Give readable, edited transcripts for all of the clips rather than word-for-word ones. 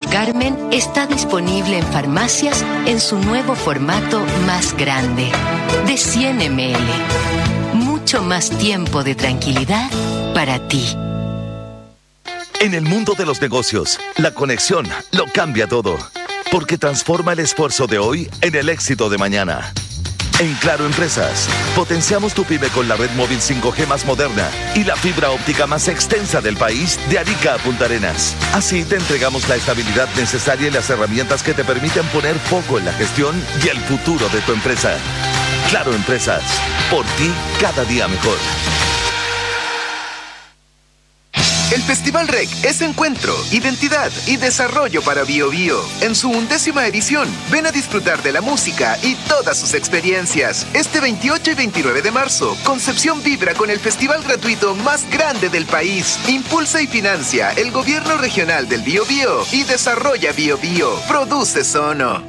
Carmen está disponible en farmacias en su nuevo formato más grande, de 100 ml. Mucho más tiempo de tranquilidad para ti. En el mundo de los negocios, la conexión lo cambia todo, porque transforma el esfuerzo de hoy en el éxito de mañana. En Claro Empresas, potenciamos tu pyme con la red móvil 5G más moderna y la fibra óptica más extensa del país, de Arica a Punta Arenas. Así te entregamos la estabilidad necesaria y las herramientas que te permiten poner foco en la gestión y el futuro de tu empresa. Claro Empresas, por ti cada día mejor. El Festival REC es encuentro, identidad y desarrollo para Biobío. En su 11ª edición, ven a disfrutar de la música y todas sus experiencias. Este 28 y 29 de marzo, Concepción vibra con el festival gratuito más grande del país. Impulsa y financia el Gobierno Regional del Biobío y desarrolla Biobío. Produce Sono.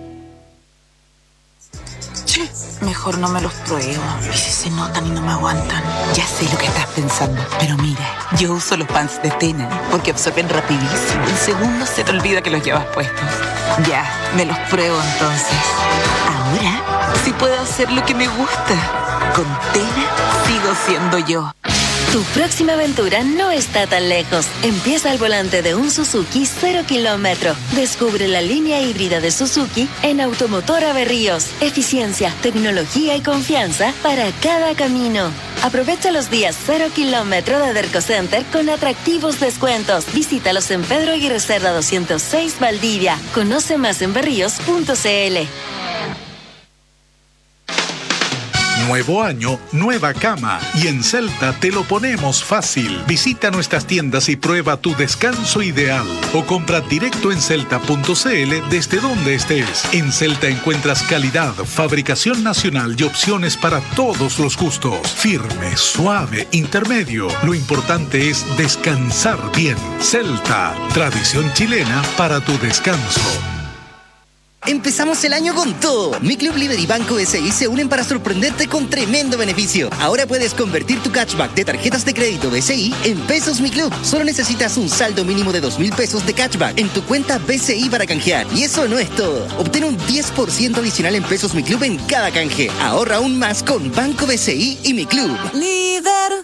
Mejor no me los pruebo. Y si se notan y no me aguantan. Ya sé lo que estás pensando. Pero mira, yo uso los pants de Tena porque absorben rapidísimo. En segundos se te olvida que los llevas puestos. Ya, me los pruebo entonces. Ahora sí puedo hacer lo que me gusta. Con Tena sigo siendo yo. Tu próxima aventura no está tan lejos. Empieza al volante de un Suzuki 0 kilómetro. Descubre la línea híbrida de Suzuki en Automotora Berríos. Eficiencia, tecnología y confianza para cada camino. Aprovecha los días 0 kilómetro de Derco Center con atractivos descuentos. Visítalos en Pedro Aguirre Cerda 206 Valdivia. Conoce más en berríos.cl. Nuevo año, nueva cama. Y en Celta te lo ponemos fácil. Visita nuestras tiendas y prueba tu descanso ideal. O compra directo en celta.cl desde donde estés. En Celta encuentras calidad, fabricación nacional y opciones para todos los gustos. Firme, suave, intermedio. Lo importante es descansar bien. Celta, tradición chilena para tu descanso. Empezamos el año con todo. Mi Club Líder y Banco SI se unen para sorprenderte con tremendo beneficio. Ahora puedes convertir tu cashback de tarjetas de crédito BCI en pesos Mi Club. Solo necesitas un saldo mínimo de 2.000 pesos de cashback en tu cuenta BCI para canjear. Y eso no es todo. Obtén un 10% adicional en pesos Mi Club en cada canje. Ahorra aún más con Banco BCI y Mi Club. Líder.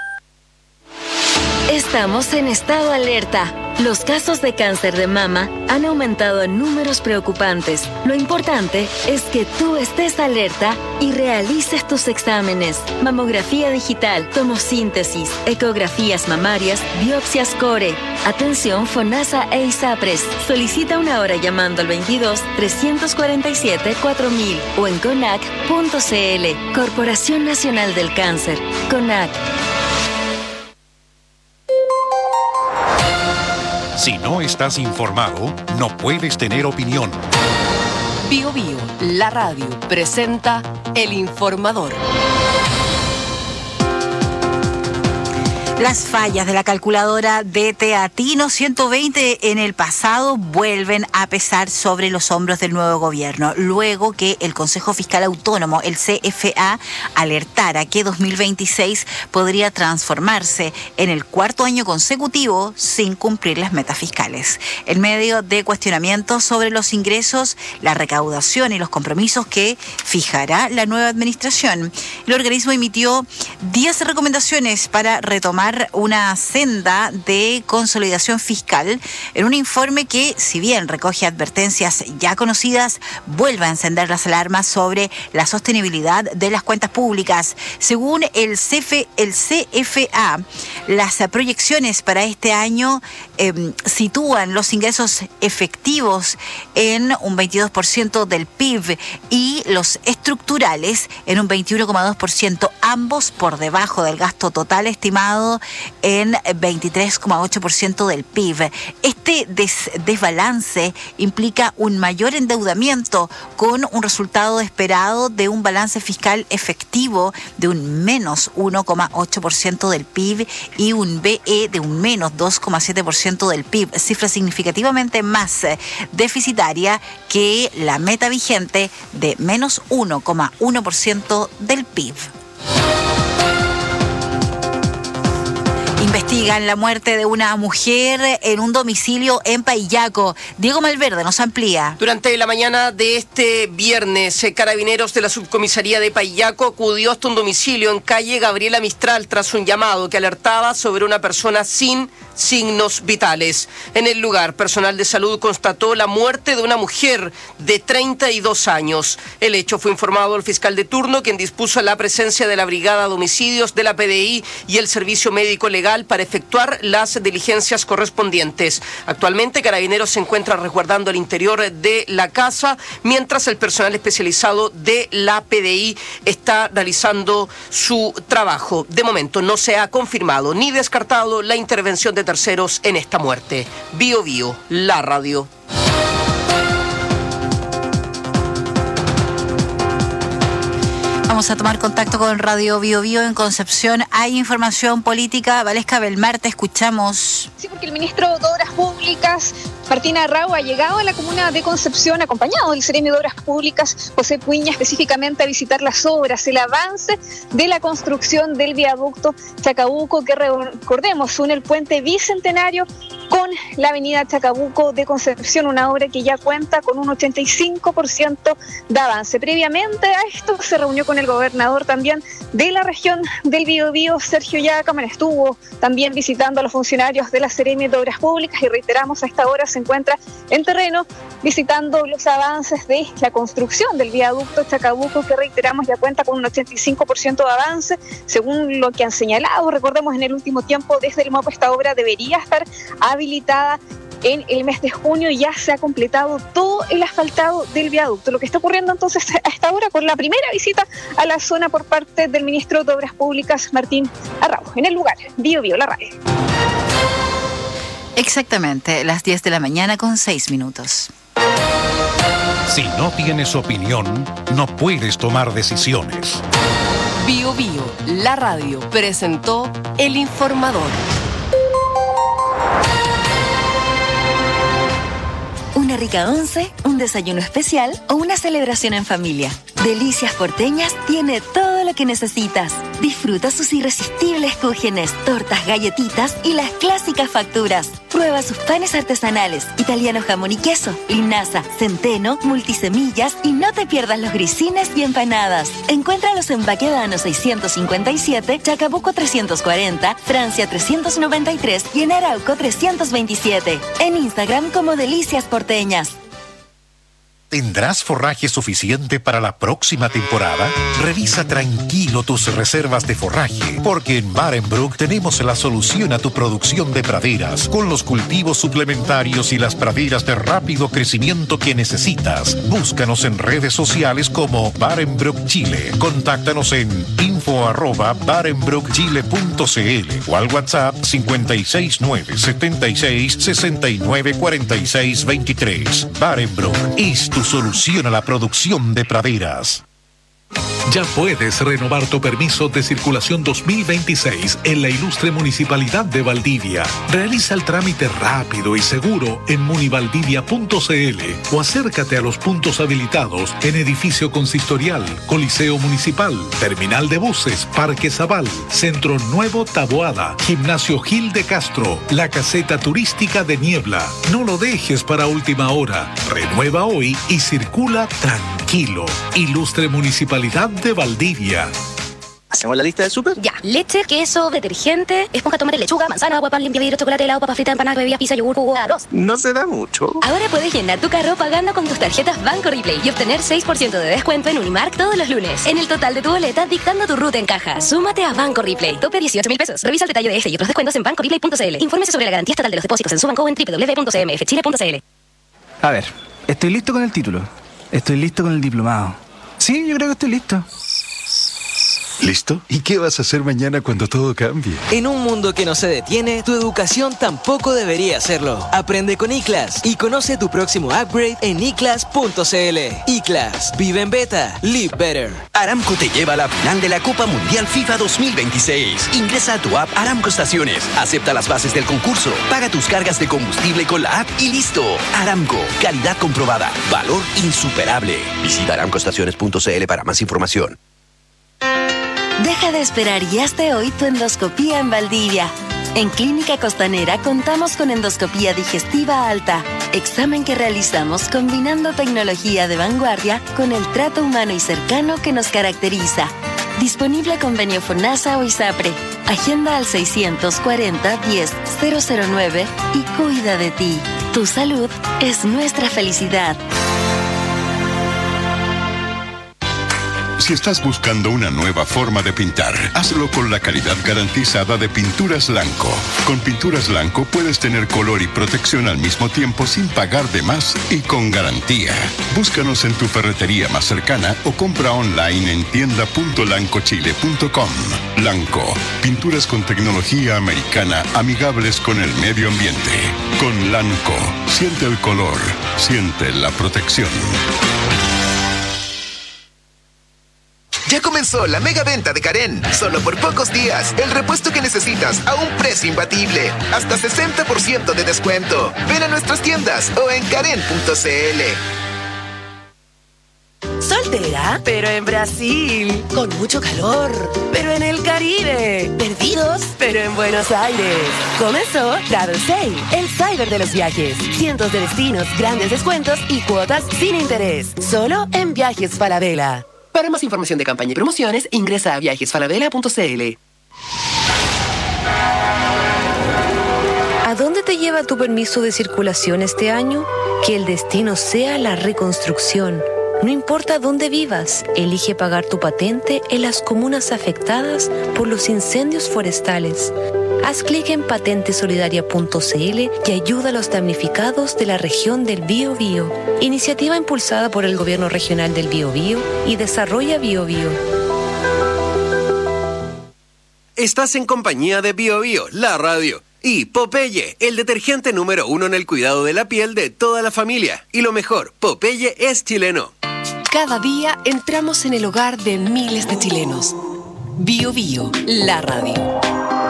Estamos en estado alerta. Los casos de cáncer de mama han aumentado en números preocupantes. Lo importante es que tú estés alerta y realices tus exámenes. Mamografía digital, tomosíntesis, ecografías mamarias, biopsias core. Atención FONASA e ISAPRES. Solicita una hora llamando al 22-347-4000 o en CONAC.cl. Corporación Nacional del Cáncer. CONAC. Si no estás informado, no puedes tener opinión. Bio Bio, la radio, presenta El Informador. Las fallas de la calculadora de Teatino 120 en el pasado vuelven a pesar sobre los hombros del nuevo gobierno, luego que el Consejo Fiscal Autónomo, el CFA, alertara que 2026 podría transformarse en el cuarto año consecutivo sin cumplir las metas fiscales. En medio de cuestionamientos sobre los ingresos, la recaudación y los compromisos que fijará la nueva administración, el organismo emitió 10 recomendaciones para retomar una senda de consolidación fiscal en un informe que, si bien recoge advertencias ya conocidas, vuelve a encender las alarmas sobre la sostenibilidad de las cuentas públicas. Según el CFA, las proyecciones para este año sitúan los ingresos efectivos en un 22% del PIB y los estructurales en un 21,2%, ambos por debajo del gasto total estimado en 23,8% del PIB. Este desbalance implica un mayor endeudamiento con un resultado esperado de un balance fiscal efectivo de un menos 1,8% del PIB y un BE de un menos 2,7% del PIB, cifra significativamente más deficitaria que la meta vigente de menos 1,1% del PIB. Investigan la muerte de una mujer en un domicilio en Paillaco. Diego Malverde nos amplía. Durante la mañana de este viernes, carabineros de la subcomisaría de Paillaco acudió hasta un domicilio en calle Gabriela Mistral tras un llamado que alertaba sobre una persona sin signos vitales. En el lugar, personal de salud constató la muerte de una mujer de 32 años. El hecho fue informado al fiscal de turno, quien dispuso la presencia de la Brigada de Homicidios de la PDI y el Servicio Médico Legal para efectuar las diligencias correspondientes. Actualmente, Carabineros se encuentra resguardando el interior de la casa, mientras el personal especializado de la PDI está realizando su trabajo. De momento no se ha confirmado ni descartado la intervención de terceros en esta muerte. Bio Bio, la radio. Vamos a tomar contacto con Radio Bio Bio en Concepción. Hay información política. Valesca Belmar, te escuchamos. Sí, porque el ministro de Obras Públicas, Martín Arrau, ha llegado a la comuna de Concepción acompañado del Seremi de Obras Públicas, José Puiña, específicamente a visitar las obras, el avance de la construcción del viaducto Chacabuco, que recordemos, une el puente Bicentenario con la avenida Chacabuco de Concepción, una obra que ya cuenta con un 85% de avance. Previamente a esto se reunió con el gobernador también de la región del Biobío, Sergio Yacaman, estuvo también visitando a los funcionarios de la Seremi de Obras Públicas y reiteramos, a esta hora se encuentra en terreno visitando los avances de la construcción del viaducto Chacabuco, que reiteramos ya cuenta con un 85% de avance, según lo que han señalado. Recordemos, en el último tiempo desde el MOP esta obra debería estar habilitada en el mes de junio. Ya se ha completado todo el asfaltado del viaducto. Lo que está ocurriendo entonces a esta hora con la primera visita a la zona por parte del ministro de Obras Públicas, Martín Arrau. En el lugar, Bio Bio, la radio. Exactamente, las 10 de la mañana con 6 minutos. Si no tienes opinión, no puedes tomar decisiones. Bio Bio, la radio, presentó El Informador. Una rica once, un desayuno especial o una celebración en familia. Delicias Porteñas tiene todo lo que necesitas. Disfruta sus irresistibles cúgenes, tortas, galletitas y las clásicas facturas. Prueba sus panes artesanales, italiano jamón y queso, linaza, centeno, multisemillas y no te pierdas los grisines y empanadas. Encuéntralos en Baquedano 657, Chacabuco 340, Francia 393 y en Arauco 327. En Instagram como Delicias Porteñas. ¿Tendrás forraje suficiente para la próxima temporada? Revisa tranquilo tus reservas de forraje, porque en Barenbroek tenemos la solución a tu producción de praderas, con los cultivos suplementarios y las praderas de rápido crecimiento que necesitas. Búscanos en redes sociales como Barenbroek Chile. Contáctanos en info@barenbroekchile.cl o al WhatsApp 56976 Barenbroek es tu solución a la producción de praderas. Ya puedes renovar tu permiso de circulación 2026 en la ilustre Municipalidad de Valdivia. Realiza el trámite rápido y seguro en munivaldivia.cl o acércate a los puntos habilitados en Edificio Consistorial, Coliseo Municipal, Terminal de Buses, Parque Zabal, Centro Nuevo Taboada, Gimnasio Gil de Castro, la Caseta Turística de Niebla. No lo dejes para última hora. Renueva hoy y circula tranquilo. Ilustre Municipalidad de Valdivia. ¿Hacemos la lista del súper? Ya. Leche, queso, detergente, esponja, tomate, lechuga, manzana, agua, pan, limpia vidrio, chocolate, helado, papa frita, empanada, bebida, pizza, yogur, jugo, arroz. No se da mucho. Ahora puedes llenar tu carro pagando con tus tarjetas Banco Replay y obtener 6% de descuento en Unimark todos los lunes. En el total de tu boleta, dictando tu ruta en caja. Súmate a Banco Replay. Tope 18.000 pesos. Revisa el detalle de este y otros descuentos en bancoreplay.cl. Infórmese sobre la garantía estatal de los depósitos en su banco o en www.cmfchile.cl. A ver, estoy listo con el título. Estoy listo con el diplomado. Sí, yo creo que estoy listo. ¿Listo? ¿Y qué vas a hacer mañana cuando todo cambie? En un mundo que no se detiene, tu educación tampoco debería hacerlo. Aprende con iClass y conoce tu próximo upgrade en iclass.cl. iClass. Vive en beta. Live better. Aramco te lleva a la final de la Copa Mundial FIFA 2026. Ingresa a tu app Aramco Estaciones. Acepta las bases del concurso. Paga tus cargas de combustible con la app y listo. Aramco. Calidad comprobada. Valor insuperable. Visita aramcoestaciones.cl para más información. Deja de esperar y hazte hoy tu endoscopía en Valdivia. En Clínica Costanera contamos con endoscopía digestiva alta, examen que realizamos combinando tecnología de vanguardia con el trato humano y cercano que nos caracteriza. Disponible convenio FONASA o ISAPRE. Agenda al 640-10-009 y cuida de ti. Tu salud es nuestra felicidad. Si estás buscando una nueva forma de pintar, hazlo con la calidad garantizada de Pinturas Lanco. Con Pinturas Lanco puedes tener color y protección al mismo tiempo sin pagar de más y con garantía. Búscanos en tu ferretería más cercana o compra online en tienda.lancochile.com. Lanco, pinturas con tecnología americana amigables con el medio ambiente. Con Lanco, siente el color, siente la protección. Ya comenzó la mega venta de Karen. Solo por pocos días, el repuesto que necesitas a un precio imbatible. Hasta 60% de descuento. Ven a nuestras tiendas o en karen.cl. Soltera, pero en Brasil. Con mucho calor, pero en el Caribe. Perdidos, pero en Buenos Aires. Comenzó Travel Sale, el cyber de los viajes. Cientos de destinos, grandes descuentos y cuotas sin interés. Solo en Viajes Falabella. Para más información de campaña y promociones, ingresa a viajesfalabella.cl. ¿A dónde te lleva tu permiso de circulación este año? Que el destino sea la reconstrucción. No importa dónde vivas, elige pagar tu patente en las comunas afectadas por los incendios forestales. Haz clic en patentesolidaria.cl y ayuda a los damnificados de la región del Biobío. Iniciativa impulsada por el Gobierno Regional del Biobío y Desarrolla Biobío. Estás en compañía de Biobío, la radio. Y Popeye, el detergente número 1 en el cuidado de la piel de toda la familia. Y lo mejor, Popeye es chileno. Cada día entramos en el hogar de miles de chilenos. Biobío, la radio.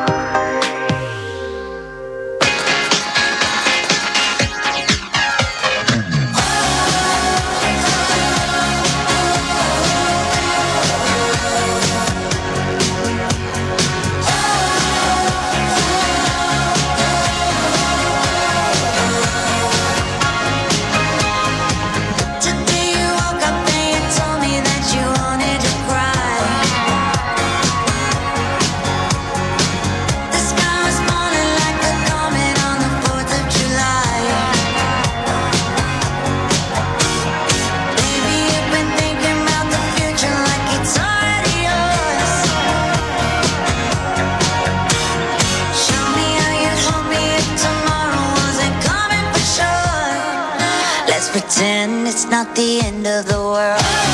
Pretend it's not the end of the world.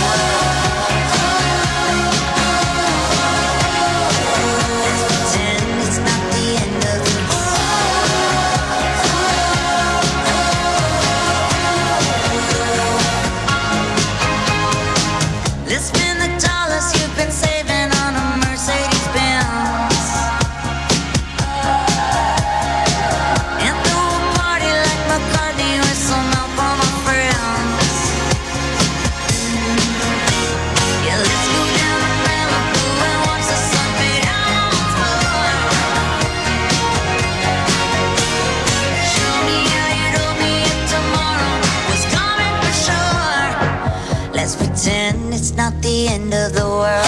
Pretend it's not the end of the world.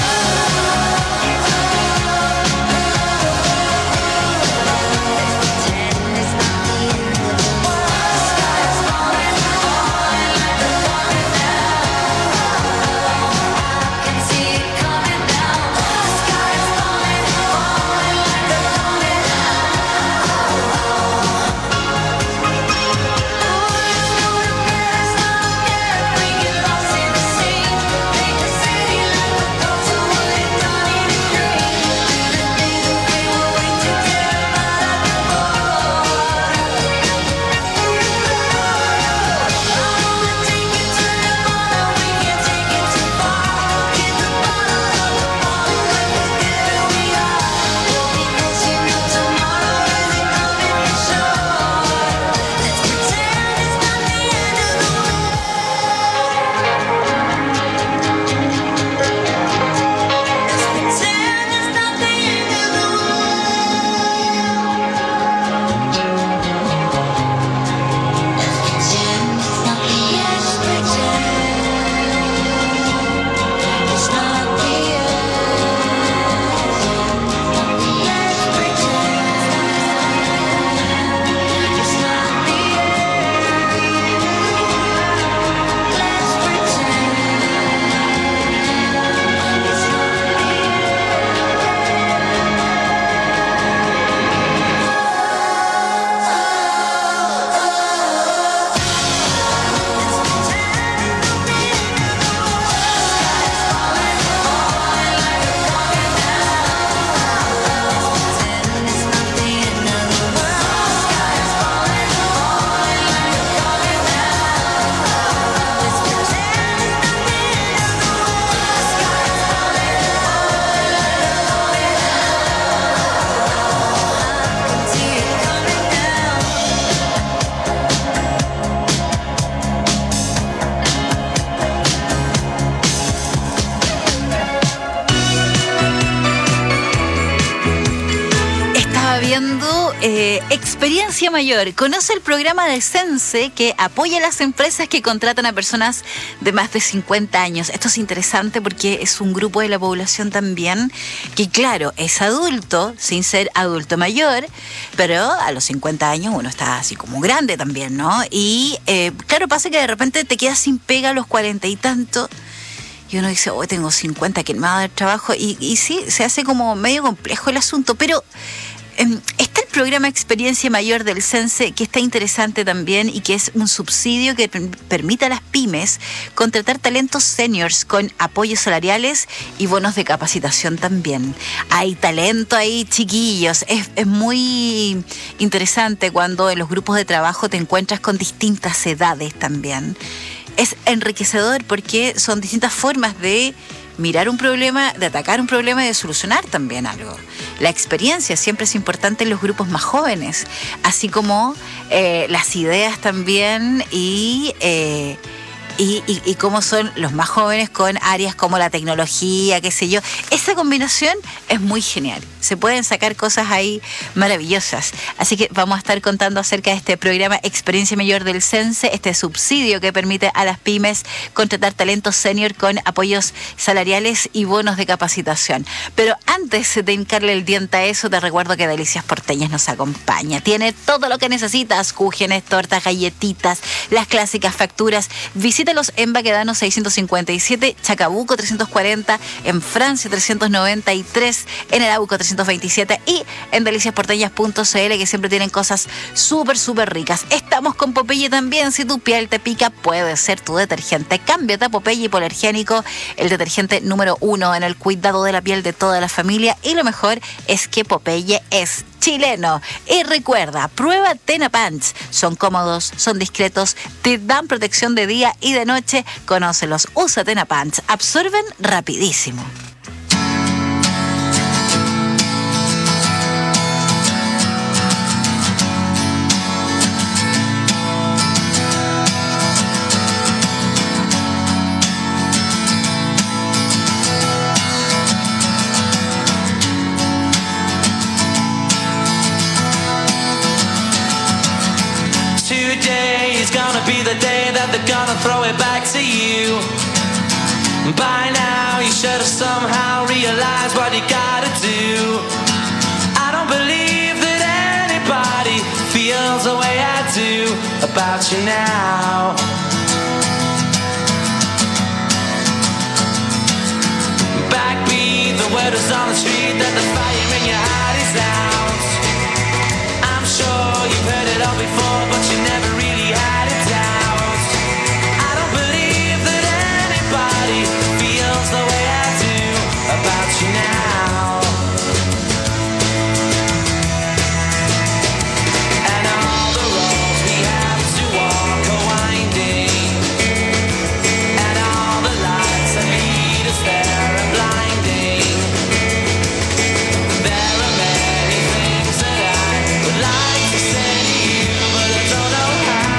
Experiencia Mayor. Conoce el programa de Sense que apoya a las empresas que contratan a personas de más de 50 años. Esto es interesante porque es un grupo de la población también que, claro, es adulto sin ser adulto mayor, pero a los 50 años uno está así como grande también, ¿no? Y claro, pasa que de repente te quedas sin pega a los 40 y tanto. Y uno dice, hoy tengo 50, ¿quién me va a dar trabajo? Y sí, se hace como medio complejo el asunto, pero está el programa Experiencia Mayor del Sense, que está interesante también y que es un subsidio que permite a las pymes contratar talentos seniors con apoyos salariales y bonos de capacitación también. Hay talento ahí, chiquillos. Es muy interesante cuando en los grupos de trabajo te encuentras con distintas edades también. Es enriquecedor porque son distintas formas de mirar un problema, de atacar un problema y de solucionar también algo. La experiencia siempre es importante en los grupos más jóvenes, así como las ideas también y cómo son los más jóvenes con áreas como la tecnología, qué sé yo. Esa combinación es muy genial. Se pueden sacar cosas ahí maravillosas. Así que vamos a estar contando acerca de este programa Experiencia Mayor del Sense, este subsidio que permite a las pymes contratar talentos senior con apoyos salariales y bonos de capacitación. Pero antes de hincarle el diente a eso, te recuerdo que Delicias Porteñas nos acompaña. Tiene todo lo que necesitas: cúgenes, tortas, galletitas, las clásicas facturas. Visítalos en Baquedano 657, Chacabuco 340, en Francia 393, en Arauco 327 y en deliciasporteñas.cl, que siempre tienen cosas súper ricas. Estamos con Popeye también. Si tu piel te pica, puede ser tu detergente. Cámbiate a Popeye Hipoalergénico, el detergente número 1 en el cuidado de la piel de toda la familia. Y lo mejor es que Popeye es chileno. Y recuerda, prueba Tena Pants. Son cómodos, son discretos, te dan protección de día y de noche. Conócelos, usa Tena Pants. Absorben rapidísimo. Be the day that they're gonna throw it back to you. By now you should have somehow realized what you gotta do. I don't believe that anybody feels the way I do about you now. Backbeat, the word is on the street that the fire in your heart is out. I'm sure you've heard it all before, but you never really had it. The way I do about you now. And all the roads we have to walk are winding, and all the lights that lead us there are blinding. There are many things that I would like to say to you, but I don't know how.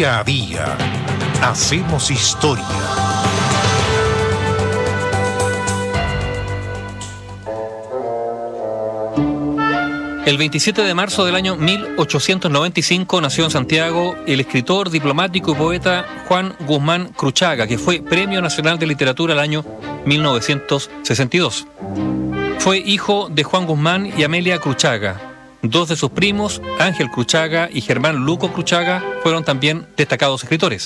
Día a día, hacemos historia. El 27 de marzo del año 1895 nació en Santiago el escritor, diplomático y poeta Juan Guzmán Cruchaga, que fue Premio Nacional de Literatura el año 1962. Fue hijo de Juan Guzmán y Amelia Cruchaga. Dos de sus primos, Ángel Cruchaga y Germán Luco Cruchaga, fueron también destacados escritores.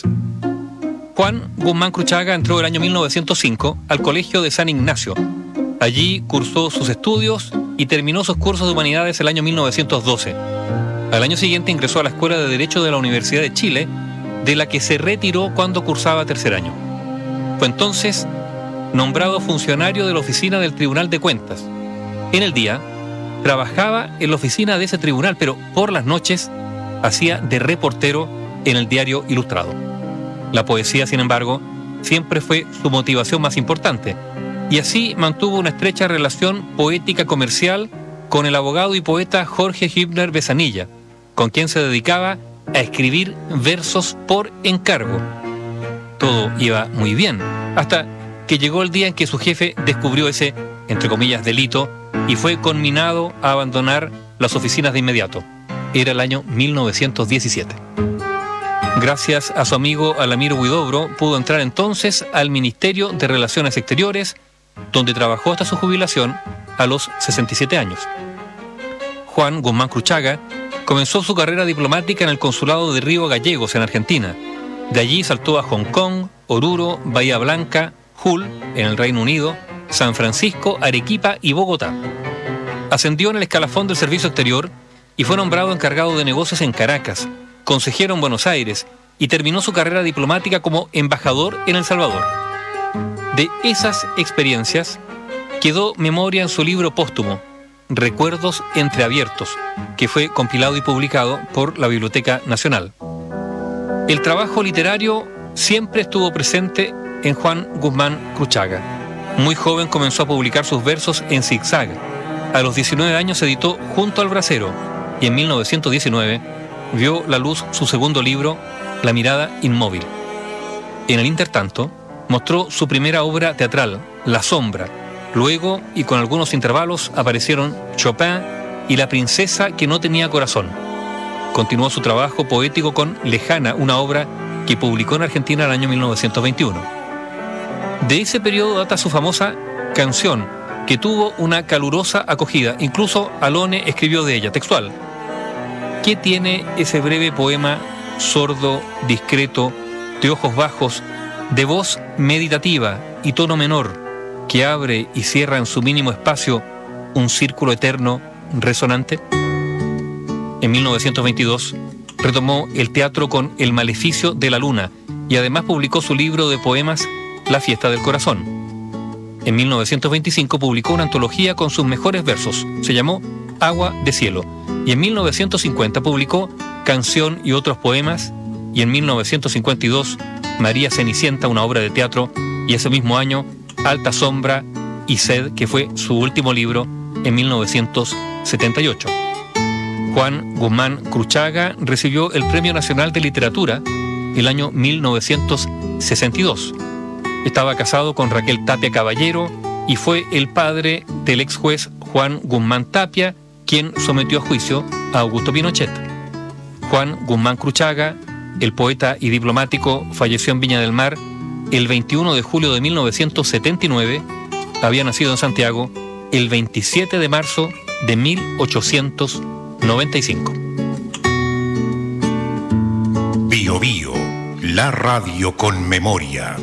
Juan Guzmán Cruchaga entró el año 1905 al Colegio de San Ignacio. Allí cursó sus estudios y terminó sus cursos de humanidades el año 1912. Al año siguiente ingresó a la Escuela de Derecho de la Universidad de Chile, de la que se retiró cuando cursaba tercer año. Fue entonces nombrado funcionario de la oficina del Tribunal de Cuentas. En el día, trabajaba en la oficina de ese tribunal, pero por las noches hacía de reportero en el Diario Ilustrado. La poesía, sin embargo, siempre fue su motivación más importante, y así mantuvo una estrecha relación poética comercial con el abogado y poeta Jorge Hübner Besanilla, con quien se dedicaba a escribir versos por encargo. Todo iba muy bien, hasta que llegó el día en que su jefe descubrió ese, entre comillas, delito, y fue conminado a abandonar las oficinas de inmediato. Era el año 1917. Gracias a su amigo Alamiro Huidobro, pudo entrar entonces al Ministerio de Relaciones Exteriores, donde trabajó hasta su jubilación a los 67 años. Juan Guzmán Cruchaga comenzó su carrera diplomática en el Consulado de Río Gallegos, en Argentina. De allí saltó a Hong Kong, Oruro, Bahía Blanca, Hull, en el Reino Unido, San Francisco, Arequipa y Bogotá. Ascendió en el escalafón del Servicio Exterior y fue nombrado encargado de negocios en Caracas, consejero en Buenos Aires y terminó su carrera diplomática como embajador en El Salvador. De esas experiencias quedó memoria en su libro póstumo, Recuerdos Entreabiertos, que fue compilado y publicado por la Biblioteca Nacional. El trabajo literario siempre estuvo presente en Juan Guzmán Cruchaga. Muy joven comenzó a publicar sus versos en Zigzag. A los 19 años se editó Junto al Brasero y en 1919 vio la luz su segundo libro, La mirada inmóvil. En el intertanto, mostró su primera obra teatral, La sombra. Luego, y con algunos intervalos, aparecieron Chopin y La princesa que no tenía corazón. Continuó su trabajo poético con Lejana, una obra que publicó en Argentina en el año 1921. De ese periodo data su famosa Canción, que tuvo una calurosa acogida. Incluso Alone escribió de ella, textual: ¿qué tiene ese breve poema sordo, discreto, de ojos bajos, de voz meditativa y tono menor, que abre y cierra en su mínimo espacio un círculo eterno resonante? En 1922 retomó el teatro con El maleficio de la luna y además publicó su libro de poemas La fiesta del corazón. En 1925 publicó una antología con sus mejores versos, se llamó Agua de cielo, y en 1950 publicó Canción y otros poemas, y en 1952 María Cenicienta, una obra de teatro, y ese mismo año Alta sombra y sed, que fue su último libro en 1978. Juan Guzmán Cruchaga recibió el Premio Nacional de Literatura el año 1962. Estaba casado con Raquel Tapia Caballero y fue el padre del ex juez Juan Guzmán Tapia, quien sometió a juicio a Augusto Pinochet. Juan Guzmán Cruchaga, el poeta y diplomático, falleció en Viña del Mar el 21 de julio de 1979. Había nacido en Santiago el 27 de marzo de 1895. Bio Bio, la radio con memoria.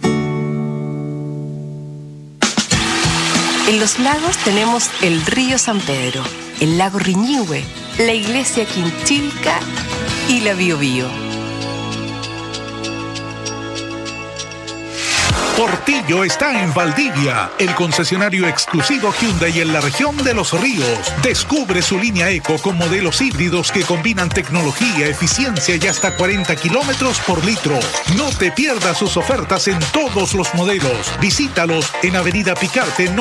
En Los Lagos tenemos el río San Pedro, el lago Riñihue, la iglesia Quinchilca y la Bio Bio. Portillo está en Valdivia, el concesionario exclusivo Hyundai en la región de Los Ríos. Descubre su línea Eco con modelos híbridos que combinan tecnología, eficiencia y hasta 40 kilómetros por litro. No te pierdas sus ofertas en todos los modelos. Visítalos en Avenida Picarte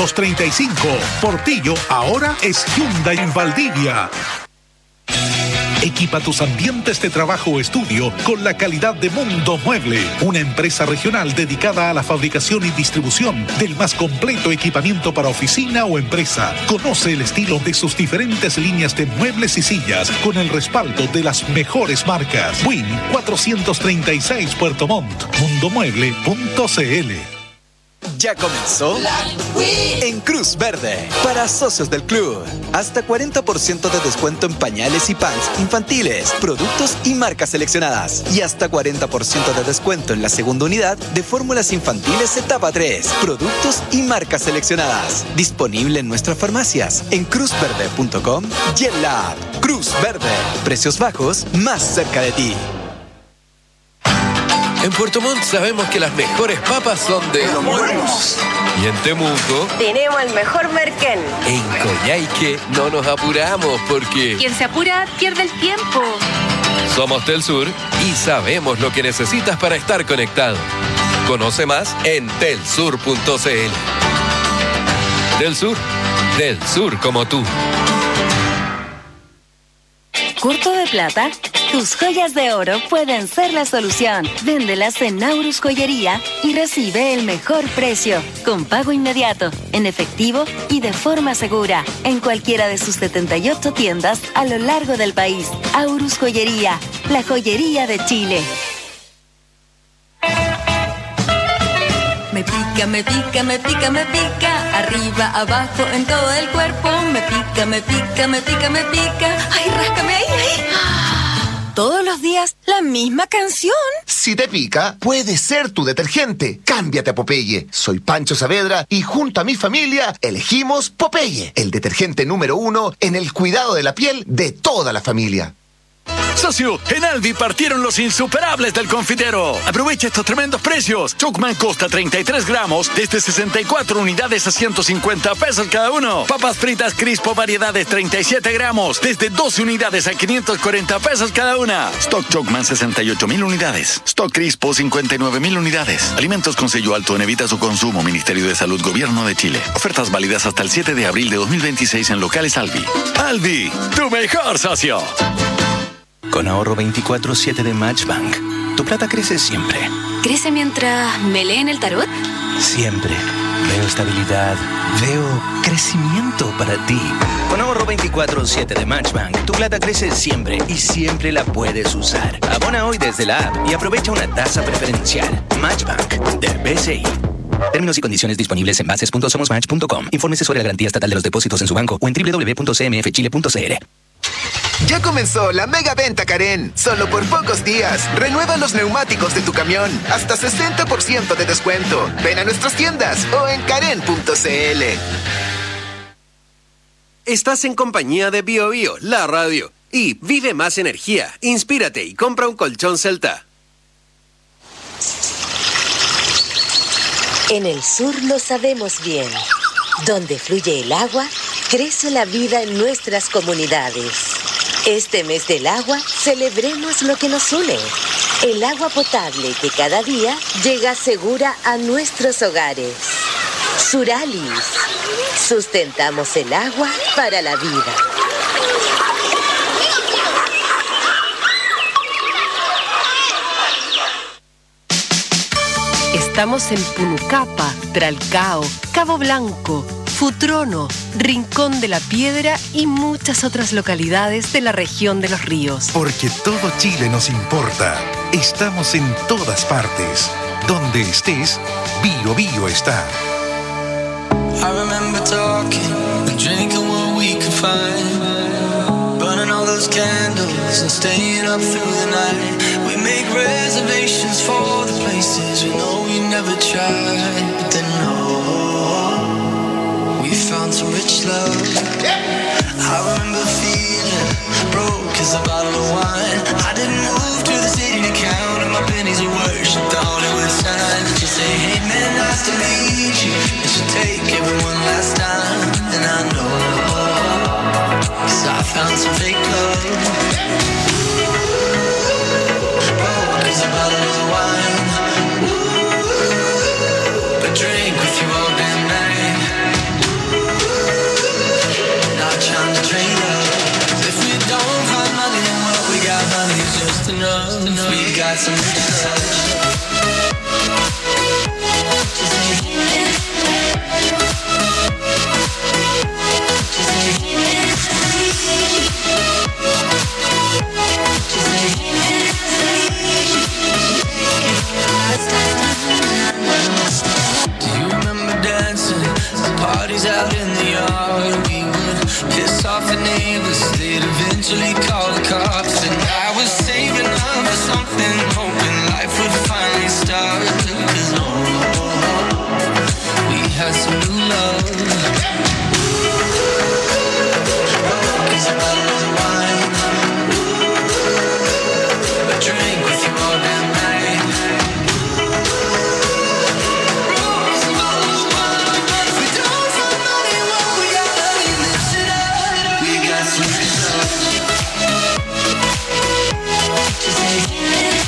935. Portillo ahora es Hyundai en Valdivia. Equipa tus ambientes de trabajo o estudio con la calidad de Mundo Mueble, una empresa regional dedicada a la fabricación y distribución del más completo equipamiento para oficina o empresa. Conoce el estilo de sus diferentes líneas de muebles y sillas con el respaldo de las mejores marcas. Win 436 Puerto Montt. Mundomueble.cl. Ya comenzó en Cruz Verde para socios del club. Hasta 40% de descuento en pañales y pants infantiles, productos y marcas seleccionadas. Y hasta 40% de descuento en la segunda unidad de fórmulas infantiles etapa 3, productos y marcas seleccionadas. Disponible en nuestras farmacias, en cruzverde.com y en la app. Cruz Verde. Precios bajos más cerca de ti. En Puerto Montt sabemos que las mejores papas son de los buenos. Y en Temuco tenemos el mejor merquén. En Coyhaique no nos apuramos porque Quien se apura pierde el tiempo. somos del sur y sabemos lo que necesitas para estar conectado. Conoce más en telsur.cl. Del sur como tú. ¿Corto de plata? Tus joyas de oro pueden ser la solución. Véndelas en Naurus Joyería y recibe el mejor precio, con pago inmediato, en efectivo y de forma segura, en cualquiera de sus 78 tiendas a lo largo del país. Aurus Joyería, la joyería de Chile. Me pica, me pica, me pica, me pica, arriba, abajo, en todo el cuerpo. Me pica, me pica, me pica, me pica. Ay, ráscame ahí, ahí. Todos los días la misma canción. Si te pica, puede ser tu detergente. Cámbiate a Popeye. Soy Pancho Saavedra y junto a mi familia elegimos Popeye, el detergente número 1 en el cuidado de la piel de toda la familia. Socio, en Aldi partieron los insuperables del confitero. Aprovecha estos tremendos precios. Chocman Costa 33 gramos desde 64 unidades a 150 pesos cada uno. Papas fritas Crispo variedades 37 gramos desde 12 unidades a 540 pesos cada una. Stock Chocman 68.000 unidades. Stock Crispo 59.000 unidades. Alimentos con sello alto en evita su consumo. Ministerio de Salud, Gobierno de Chile. Ofertas válidas hasta el 7 de abril de 2026 en locales Aldi. Aldi, tu mejor socio. Con ahorro 24/7 de Matchbank, tu plata crece siempre. ¿Crece mientras me leen el tarot? Siempre. Veo estabilidad, veo crecimiento para ti. Con ahorro 24/7 de Matchbank, tu plata crece siempre y siempre la puedes usar. Abona hoy desde la app y aprovecha una tasa preferencial. Matchbank, de BCI. Términos y condiciones disponibles en bases.somosmatch.com. Infórmese sobre la garantía estatal de los depósitos en su banco o en www.cmfchile.cl. Ya comenzó la mega venta Karen. Solo por pocos días. Renueva los neumáticos de tu camión. Hasta 60% de descuento. Ven a nuestras tiendas o en karen.cl. Estás en compañía de BioBio, la radio. Y vive más energía, inspírate y compra un colchón Celta. En el sur lo sabemos bien. Donde fluye el agua, crece la vida en nuestras comunidades. Este mes del agua, celebremos lo que nos une. El agua potable que cada día llega segura a nuestros hogares. Suralis. Sustentamos el agua para la vida. Estamos en Punucapa, Tralcao, Cabo Blanco, Futrono, Rincón de la Piedra y muchas otras localidades de la región de los ríos. Porque todo Chile nos importa. Estamos en todas partes. Donde estés, BioBio está. I remember talking and drinking what we could find, burning all those candles and staying up through the night. We make reservations for the places we know we never tried, but then we found some rich love. I remember feeling broke as a bottle of wine. I didn't move to the city to count my pennies of worship. Thought it was time to just say, hey man, nice to meet you. It should take everyone last time. And I know, 'cause I found some fake love. Broke as a bottle of wine. But drink with you all damn night. Not trying to trade up. If we don't find money, then we'll love. We got some new stuff. Do you remember dancing at parties out in the yard? We would piss off the neighbors, they'd eventually call the cops. And I was saving up for something, hoping life would finally start. 'Cause we had some new love. It's a bottle of wine. A drink with you all damn night. We don't want money, what we got, we live it up. We got some new stuff. Just take it.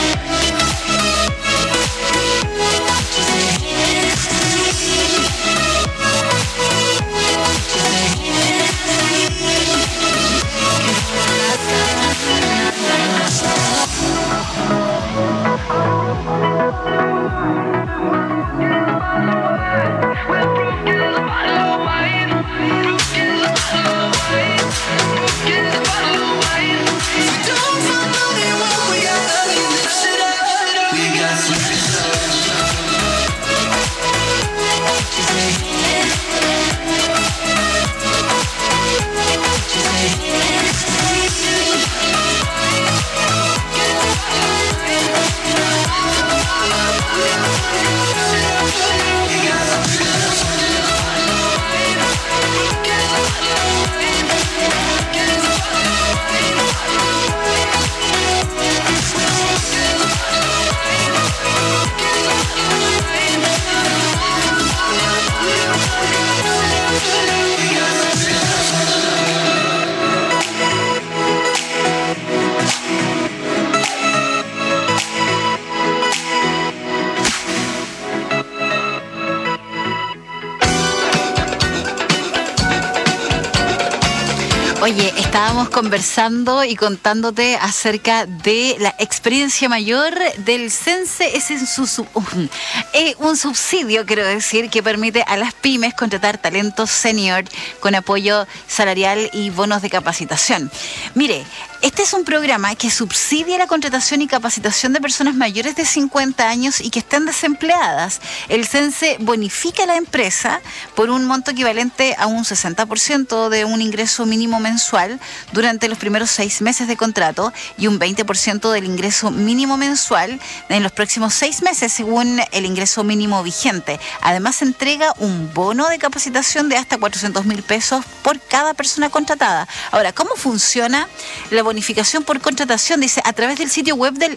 Oye, estábamos conversando y contándote acerca de la experiencia mayor del CENSE. Es un subsidio, quiero decir, que permite a las pymes contratar talentos senior con apoyo salarial y bonos de capacitación. Mire, este es un programa que subsidia la contratación y capacitación de personas mayores de 50 años y que estén desempleadas. El CENSE bonifica a la empresa por un monto equivalente a un 60% de un ingreso mínimo mensual durante los primeros 6 meses de contrato y un 20% del ingreso mínimo mensual en los próximos 6 meses según el ingreso mínimo vigente. Además, entrega un bono de capacitación de hasta 400.000 pesos por cada persona contratada. Ahora, ¿cómo funciona la bonificación por contratación? Dice, a través del sitio web del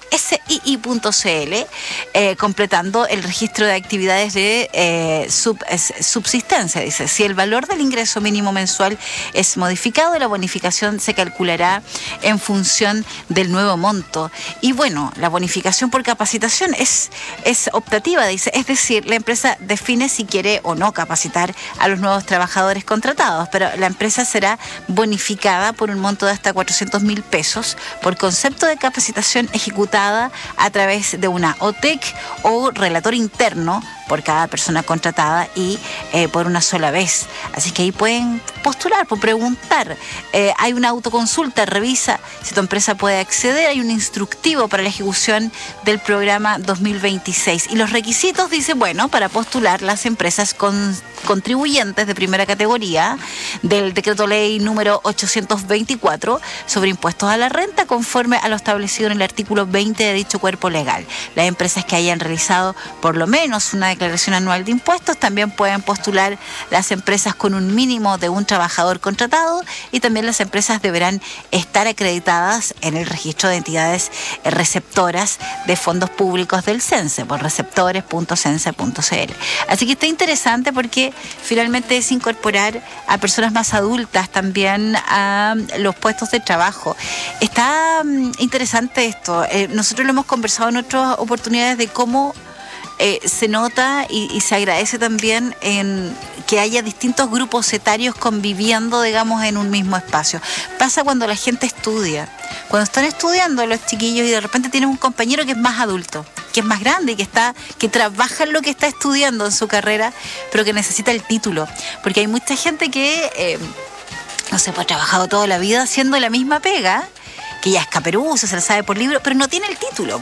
SII.cl, completando el registro de actividades de subsistencia. Dice, si el valor del ingreso mínimo mensual es modificado, la bonificación se calculará en función del nuevo monto. Y bueno, la bonificación por capacitación es optativa, dice, es decir, la empresa define si quiere o no capacitar a los nuevos trabajadores contratados, pero la empresa será bonificada por un monto de hasta 400.000 pesos por concepto de capacitación ejecutada a través de una OTEC o relator interno por cada persona contratada y por una sola vez. Así que ahí pueden postular, por preguntar. Hay una autoconsulta, revisa si tu empresa puede acceder. Hay un instructivo para la ejecución del programa 2026. Y los requisitos, dice, bueno, para postular las empresas contribuyentes de primera categoría del decreto ley número 824 sobre impuestos a la renta, conforme a lo establecido en el artículo 20 de dicho cuerpo legal. Las empresas que hayan realizado por lo menos una declaración anual de impuestos también pueden postular las empresas con un mínimo de un trabajador contratado, y también las empresas deberán estar acreditadas en el registro de entidades receptoras de fondos públicos del CENSE por receptores.cense.cl. Así que está interesante porque finalmente es incorporar a personas más adultas también a los puestos de trabajo. Está interesante esto. Nosotros lo hemos conversado en otras oportunidades de cómo se nota y se agradece también en que haya distintos grupos etarios conviviendo, digamos, en un mismo espacio. Pasa cuando la gente estudia. Cuando están estudiando los chiquillos y de repente tienen un compañero que es más adulto, que es más grande y que trabaja en lo que está estudiando en su carrera, pero que necesita el título. Porque hay mucha gente que, no sé, pues ha trabajado toda la vida haciendo la misma pega, que ya es caperuso, se la sabe por libro, pero no tiene el título.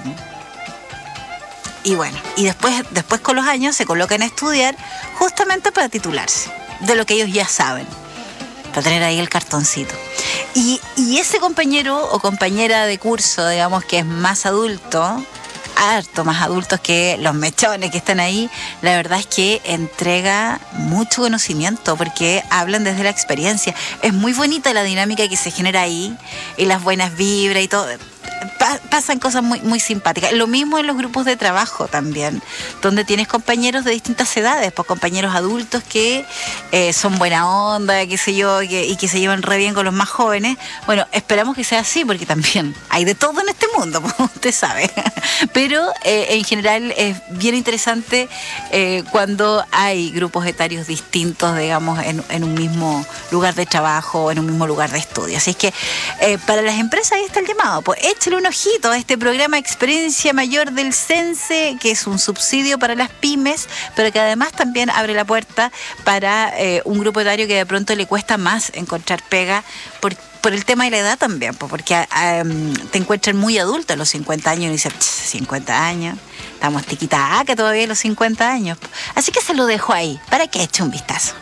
Y bueno, y después con los años se colocan a estudiar justamente para titularse de lo que ellos ya saben, para tener ahí el cartoncito. Y ese compañero o compañera de curso, digamos, que es más adulto, harto más adultos que los mechones que están ahí, la verdad es que entrega mucho conocimiento porque hablan desde la experiencia. Es muy bonita la dinámica que se genera ahí y las buenas vibras y todo. Pasan cosas muy, muy simpáticas. Lo mismo en los grupos de trabajo también, donde tienes compañeros de distintas edades, pues compañeros adultos que son buena onda, qué sé yo, y que se llevan re bien con los más jóvenes. Bueno, esperamos que sea así, porque también hay de todo en este mundo, pues, usted sabe. Pero en general es bien interesante cuando hay grupos etarios distintos, digamos, en un mismo lugar de trabajo, en un mismo lugar de estudio. Así es que para las empresas ahí está el llamado, pues échale un ojito a este programa Experiencia Mayor del CENSE, que es un subsidio para las pymes, pero que además también abre la puerta para un grupo etario que de pronto le cuesta más encontrar pega por el tema de la edad también, porque te encuentran muy adulto a los 50 años y dices, 50 años, estamos tiquitaca todavía a los 50 años. Así que se lo dejo ahí, para que eche un vistazo.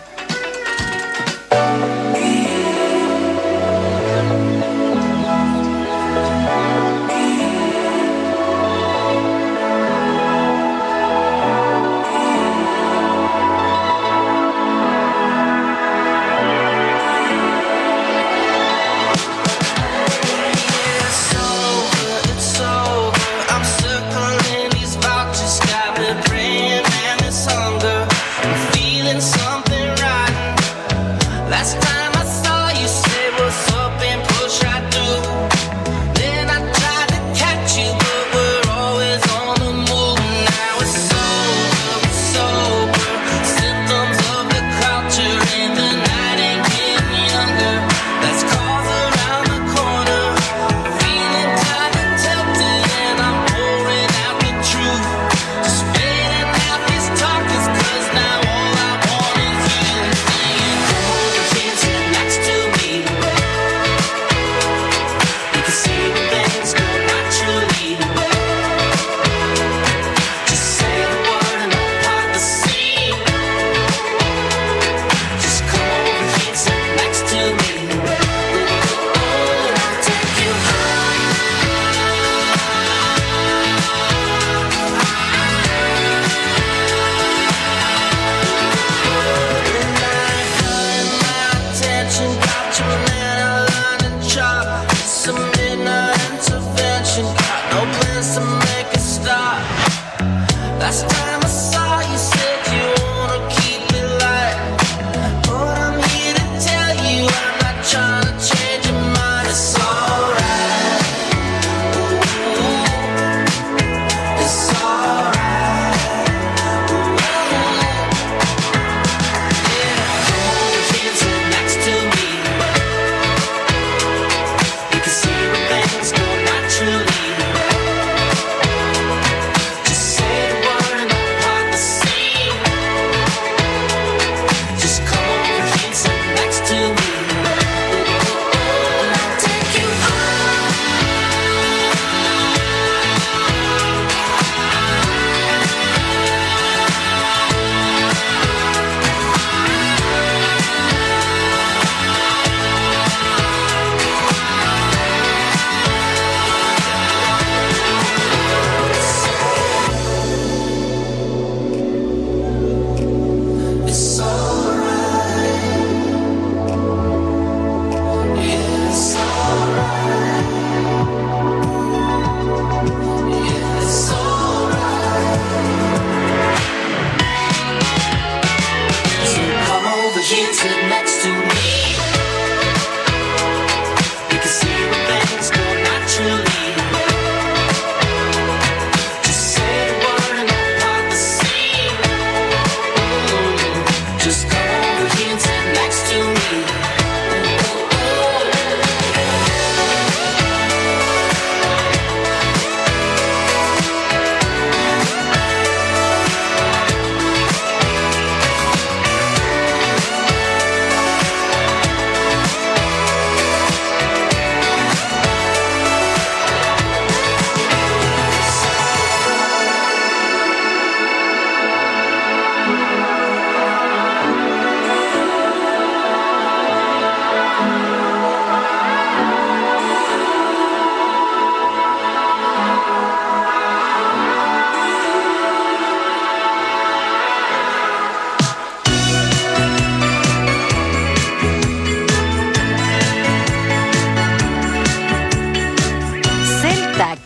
Last time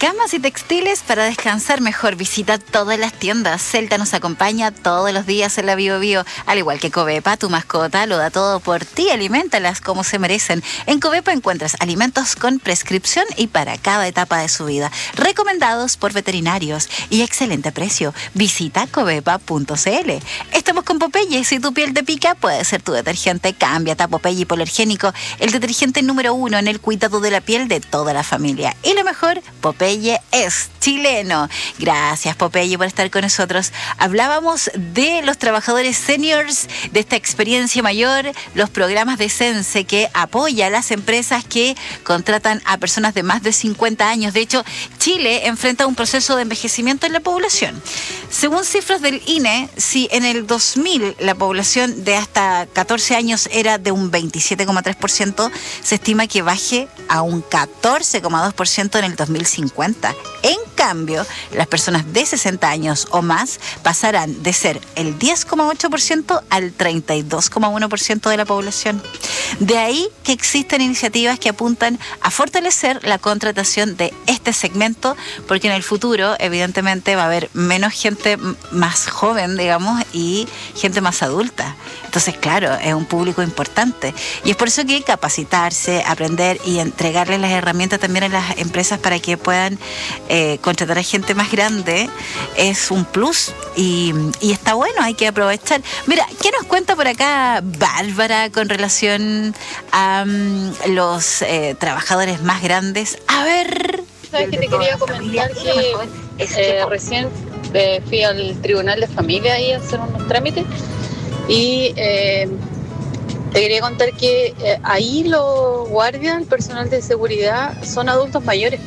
Camas y textiles para descansar mejor. Visita todas las tiendas. Celta nos acompaña todos los días en la Bio Bio. Al igual que Covepa, tu mascota lo da todo por ti. Aliméntalas como se merecen. En Covepa encuentras alimentos con prescripción y para cada etapa de su vida. Recomendados por veterinarios y excelente precio. Visita covepa.cl. Estamos con Popeye. Si tu piel te pica, puede ser tu detergente. Cámbiate a Popeye Hipoalergénico, el detergente número 1 en el cuidado de la piel de toda la familia. Y lo mejor, Popeye es chileno. Gracias, Popeye, por estar con nosotros. Hablábamos de los trabajadores seniors, de esta experiencia mayor, los programas de Sense que apoya a las empresas que contratan a personas de más de 50 años. De hecho, Chile enfrenta un proceso de envejecimiento en la población. Según cifras del INE, si en el 2000 la población de hasta 14 años era de un 27,3%, se estima que baje a un 14,2% en el 2050. En cambio, las personas de 60 años o más pasarán de ser el 10,8% al 32,1% de la población. De ahí que existen iniciativas que apuntan a fortalecer la contratación de este segmento, porque en el futuro, evidentemente, va a haber menos gente más joven, digamos, y gente más adulta. Entonces, claro, es un público importante. Y es por eso que capacitarse, aprender y entregarles las herramientas también a las empresas para que puedan contratar a gente más grande es un plus y está bueno, hay que aprovechar. Mira, ¿qué nos cuenta por acá Bárbara con relación a los trabajadores más grandes? A ver. Sabes que te quería comentar que recién fui al Tribunal de Familia ahí a hacer unos trámites y te quería contar que ahí los guardias, el personal de seguridad son adultos mayores.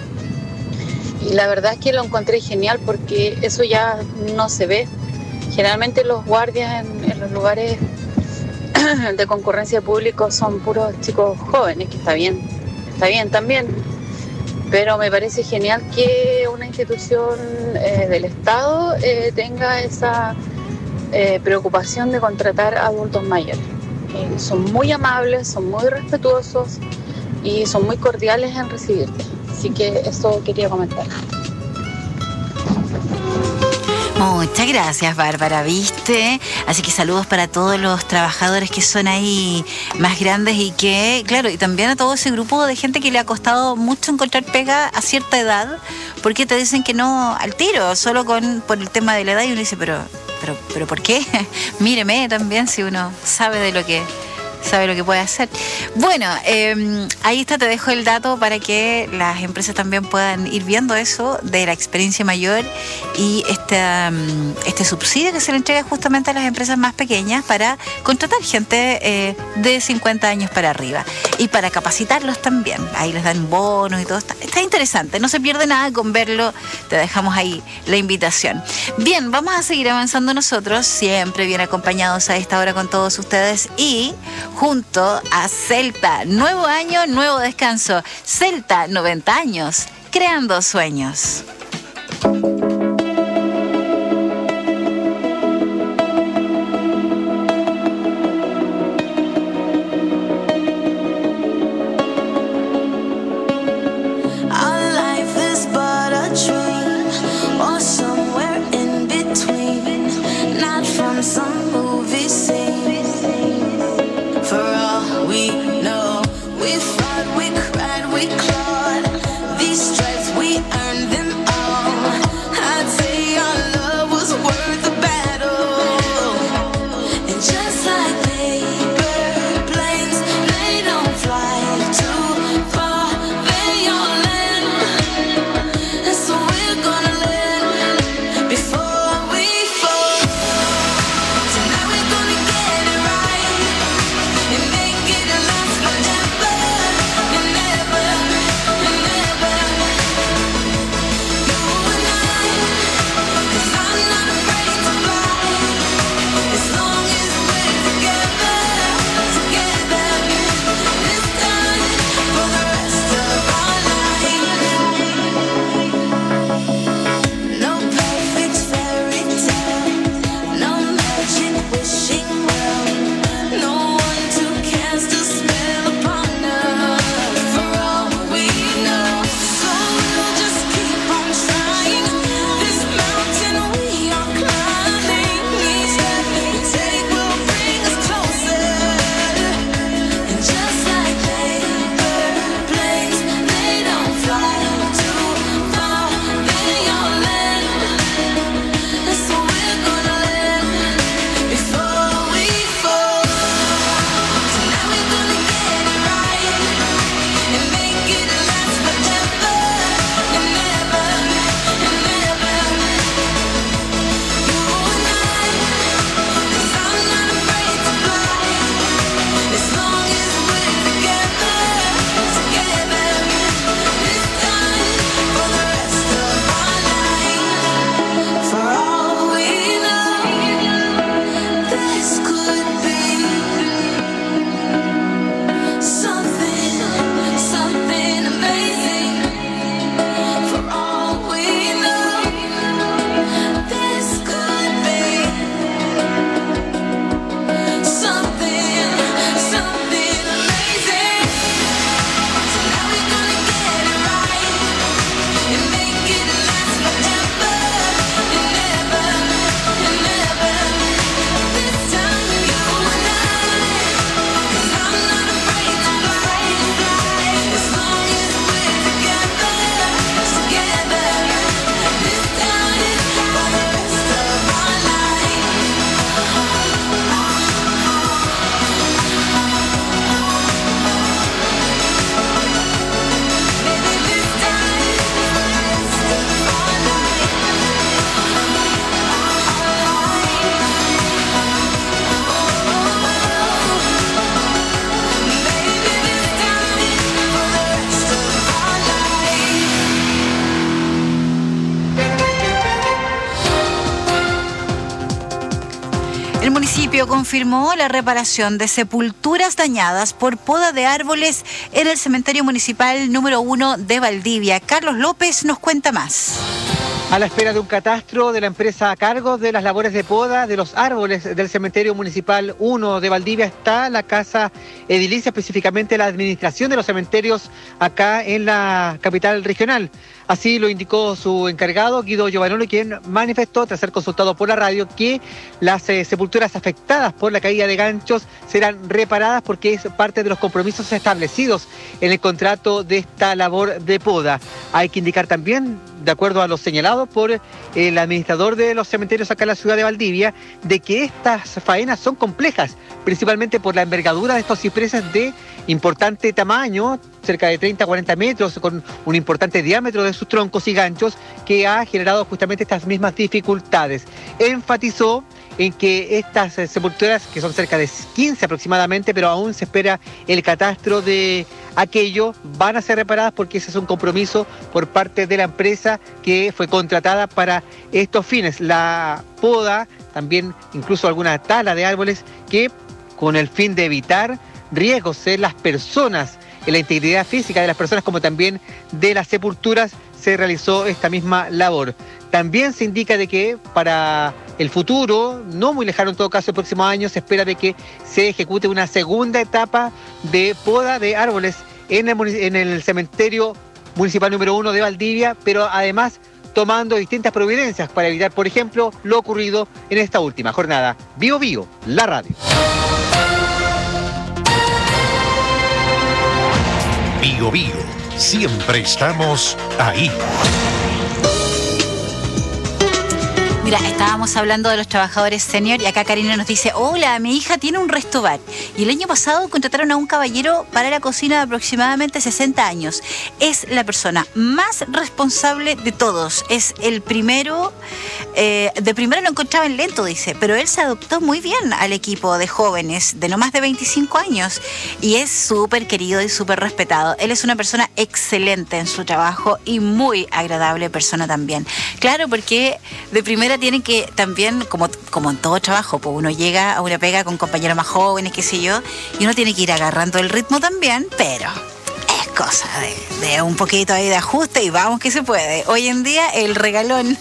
Y la verdad es que lo encontré genial porque eso ya no se ve. Generalmente los guardias en los lugares de concurrencia pública son puros chicos jóvenes, que está bien también. Pero me parece genial que una institución del Estado tenga esa preocupación de contratar adultos mayores. Son muy amables, son muy respetuosos y son muy cordiales en recibirte. Así que eso quería comentar. Muchas gracias, Bárbara, ¿viste? Así que saludos para todos los trabajadores que son ahí más grandes y que, claro, y también a todo ese grupo de gente que le ha costado mucho encontrar pega a cierta edad, porque te dicen que no al tiro, solo por el tema de la edad, y uno dice, pero ¿por qué? Míreme también si uno sabe lo que puede hacer. Bueno, ahí está, te dejo el dato para que las empresas también puedan ir viendo eso de la experiencia mayor y este subsidio que se le entrega justamente a las empresas más pequeñas para contratar gente de 50 años para arriba y para capacitarlos también. Ahí les dan bonos y todo. Está interesante, no se pierde nada con verlo. Te dejamos ahí la invitación. Bien, vamos a seguir avanzando nosotros, siempre bien acompañados a esta hora con todos ustedes y junto a Celta. Nuevo año, nuevo descanso. Celta, 90 años, creando sueños. Make it a last municipio confirmó la reparación de sepulturas dañadas por poda de árboles en el cementerio municipal número 1 de Valdivia. Carlos López nos cuenta más. A la espera de un catastro de la empresa a cargo de las labores de poda de los árboles del cementerio municipal 1 de Valdivia está la casa edilicia, específicamente la administración de los cementerios acá en la capital regional. Así lo indicó su encargado, Guido Giovanoli, quien manifestó, tras ser consultado por la radio, que las sepulturas afectadas por la caída de ganchos serán reparadas porque es parte de los compromisos establecidos en el contrato de esta labor de poda. Hay que indicar también, de acuerdo a lo señalado por el administrador de los cementerios acá en la ciudad de Valdivia, de que estas faenas son complejas, principalmente por la envergadura de estos cipreses de importante tamaño, cerca de 30 a 40 metros, con un importante diámetro de sus troncos y ganchos, que ha generado justamente estas mismas dificultades. Enfatizó en que estas sepulturas, que son cerca de 15 aproximadamente, pero aún se espera el catastro de aquello, van a ser reparadas porque ese es un compromiso por parte de la empresa que fue contratada para estos fines. La poda, también incluso alguna tala de árboles, que con el fin de evitar riesgos en las personas, en la integridad física de las personas, como también de las sepulturas, se realizó esta misma labor. También se indica de que para el futuro, no muy lejano en todo caso, el próximo año, se espera de que se ejecute una segunda etapa de poda de árboles en el cementerio municipal número 1 de Valdivia, pero además tomando distintas providencias para evitar, por ejemplo, lo ocurrido en esta última jornada. Bio Bio, la radio. Bio Bio, siempre estamos ahí. Mira, estábamos hablando de los trabajadores senior y acá Karina nos dice: hola, mi hija tiene un restobar y el año pasado contrataron a un caballero para la cocina de aproximadamente 60 años. Es la persona más responsable de todos. Es el primero, de primero lo encontraban lento, dice, pero él se adoptó muy bien al equipo de jóvenes de no más de 25 años y es súper querido y súper respetado. Él es una persona excelente en su trabajo y muy agradable persona también. Claro, porque de primera tienen que también, como en todo trabajo, pues uno llega a una pega con compañeros más jóvenes, qué sé yo, y uno tiene que ir agarrando el ritmo también, pero es cosa de un poquito ahí de ajuste y vamos que se puede. Hoy en día el regalón.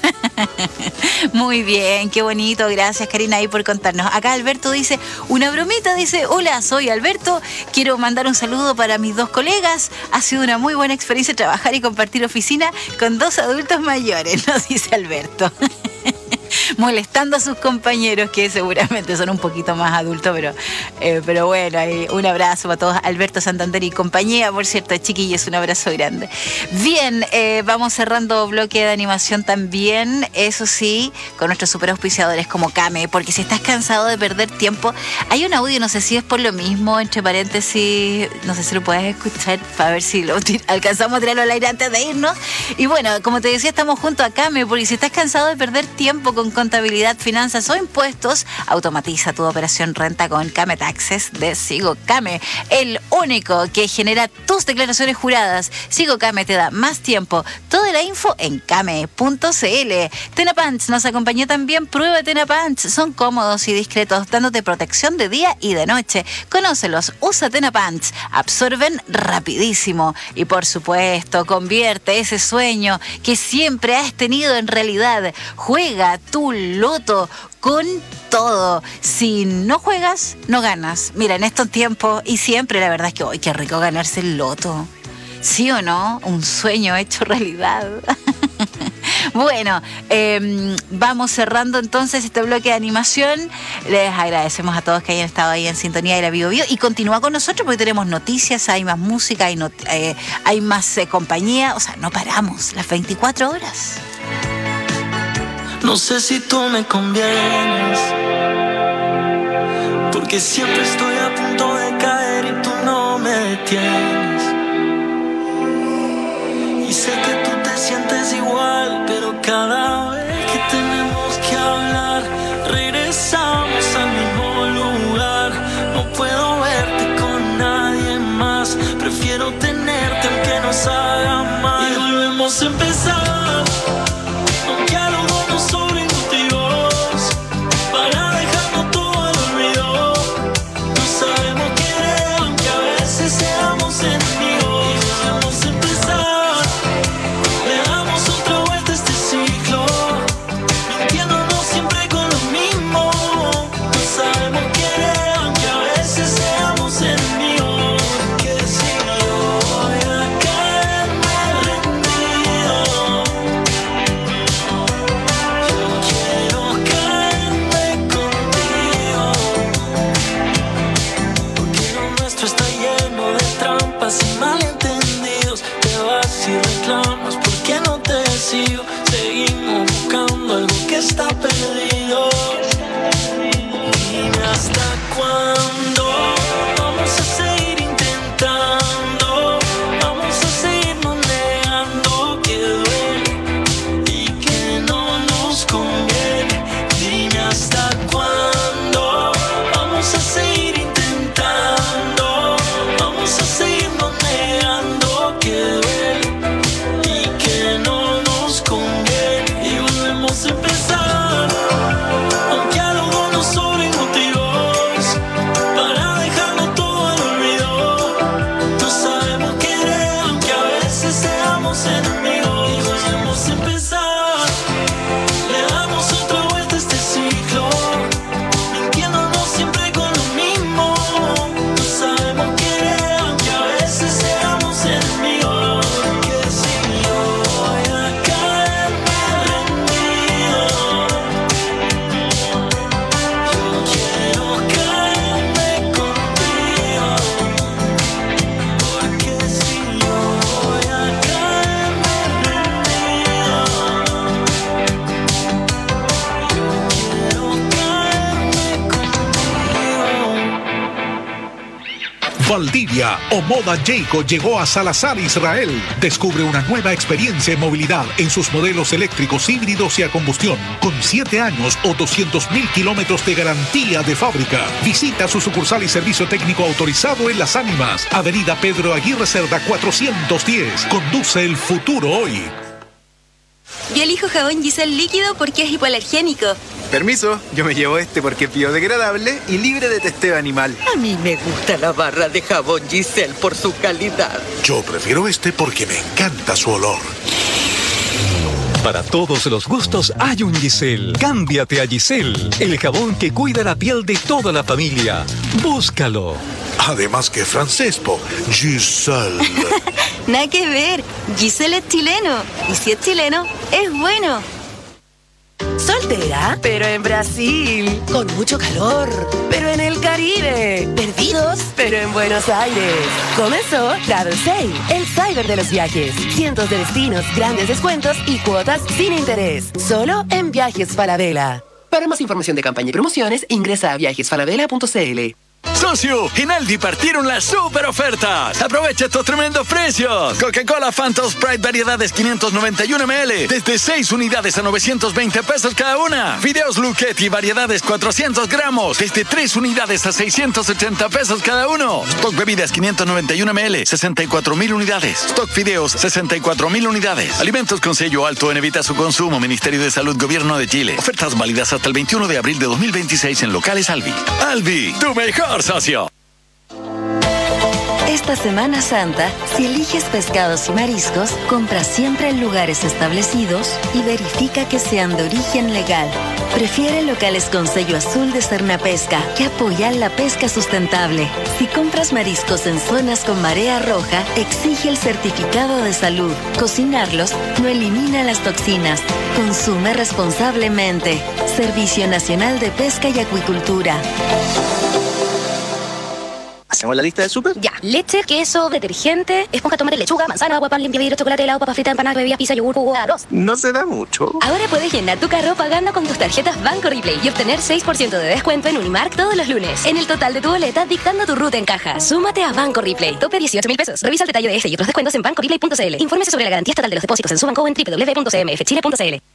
Muy bien, qué bonito, gracias Karina ahí por contarnos. Acá Alberto dice, una bromita, dice: hola, soy Alberto, quiero mandar un saludo para mis dos colegas, ha sido una muy buena experiencia trabajar y compartir oficina con dos adultos mayores, nos dice Alberto. Molestando a sus compañeros, que seguramente son un poquito más adultos, pero bueno, un abrazo para todos. Alberto Santander y compañía, por cierto, chiquillos, un abrazo grande. Bien, vamos cerrando bloque de animación también, eso sí, con nuestros super auspiciadores como Kame, porque si estás cansado de perder tiempo, hay un audio, no sé si es por lo mismo, entre paréntesis, no sé si lo puedes escuchar para ver si lo alcanzamos a tirarlo al aire antes de irnos. Y bueno, como te decía, estamos junto a Kame, porque si estás cansado de perder tiempo con contabilidad, finanzas o impuestos, automatiza tu operación renta con Kame Taxes de Sigo Kame, el único que genera tus declaraciones juradas. Sigo Kame te da más tiempo. Toda la info en kame.cl. Tenapants nos acompañó también. Prueba Tenapants, son cómodos y discretos, dándote protección de día y de noche. Conócelos, usa Tenapants, absorben rapidísimo y por supuesto convierte ese sueño que siempre has tenido en realidad. Juega tu loto con todo. Si no juegas, no ganas. Mira, en estos tiempos y siempre, la verdad es que hoy qué rico ganarse el loto. ¿Sí o no? Un sueño hecho realidad. Bueno, vamos cerrando entonces este bloque de animación. Les agradecemos a todos que hayan estado ahí en sintonía de la Bio Bio y continúa con nosotros porque tenemos noticias, hay más música, hay más compañía, o sea, no paramos las 24 horas. No sé si tú me convienes, porque siempre estoy a punto de caer y tú no me detienes. Y sé que tú te sientes igual, pero cada vez que tenemos que hablar, regresamos al mismo lugar. No puedo verte con nadie más, prefiero tenerte aunque nos haga mal. Y volvemos a empezar, aunque algo nos sobre motivos, para dejarnos todo a lo familia. Omoda Jayco llegó a Salazar, Israel. Descubre una nueva experiencia en movilidad en sus modelos eléctricos híbridos y a combustión, con 7 años o 200.000 kilómetros de garantía de fábrica. Visita su sucursal y servicio técnico autorizado en Las Ánimas, Avenida Pedro Aguirre Cerda 410. Conduce el futuro hoy. Yo elijo jabón Giselle líquido porque es hipoalergénico. Permiso, yo me llevo este porque es biodegradable y libre de testeo animal. A mí me gusta la barra de jabón Giselle por su calidad. Yo prefiero este porque me encanta su olor. Para todos los gustos hay un Giselle. Cámbiate a Giselle, el jabón que cuida la piel de toda la familia. Búscalo. Además que francés, Giselle. Nada que ver, Giselle es chileno. Y si es chileno, es bueno. Soltera, pero en Brasil. Con mucho calor, pero en el Caribe. Perdidos, pero en Buenos Aires. Comenzó Travel Sale, el cyber de los viajes. Cientos de destinos, grandes descuentos y cuotas sin interés. Solo en Viajes Falabella. Para más información de campaña y promociones, ingresa a viajesfalabella.cl. Socio, en Aldi partieron las super ofertas. Aprovecha estos tremendos precios. Coca-Cola Fanta Sprite variedades 591 ml desde 6 unidades a 920 pesos cada una. Fideos Lucchetti variedades 400 gramos desde 3 unidades a 680 pesos cada uno. Stock bebidas 591 ml 64.000 unidades. Stock fideos 64.000 unidades. Alimentos con sello alto en evita su consumo. Ministerio de Salud, Gobierno de Chile. Ofertas válidas hasta el 21 de abril de 2026 en locales Albi. Albi, tu mejor socio. Esta Semana Santa, si eliges pescados y mariscos, compra siempre en lugares establecidos y verifica que sean de origen legal. Prefiere locales con sello azul de Cernapesca, que apoyan la pesca sustentable. Si compras mariscos en zonas con marea roja, exige el certificado de salud. Cocinarlos no elimina las toxinas. Consume responsablemente. Servicio Nacional de Pesca y Acuicultura. ¿Hacemos la lista del súper? Ya. Leche, queso, detergente, esponja, tomate, lechuga, manzana, agua, pan, limpia vidrio, chocolate, helado, papas fritas, empanadas, bebidas, pizza, yogur, jugo, arroz. No se da mucho. Ahora puedes llenar tu carro pagando con tus tarjetas Banco Replay y obtener 6% de descuento en Unimark todos los lunes. En el total de tu boleta, dictando tu ruta en caja. Súmate a Banco Replay. Tope 18.000 pesos. Revisa el detalle de este y otros descuentos en bancoreplay.cl. Infórmese sobre la garantía estatal de los depósitos en su banco o en www.cmfchile.cl.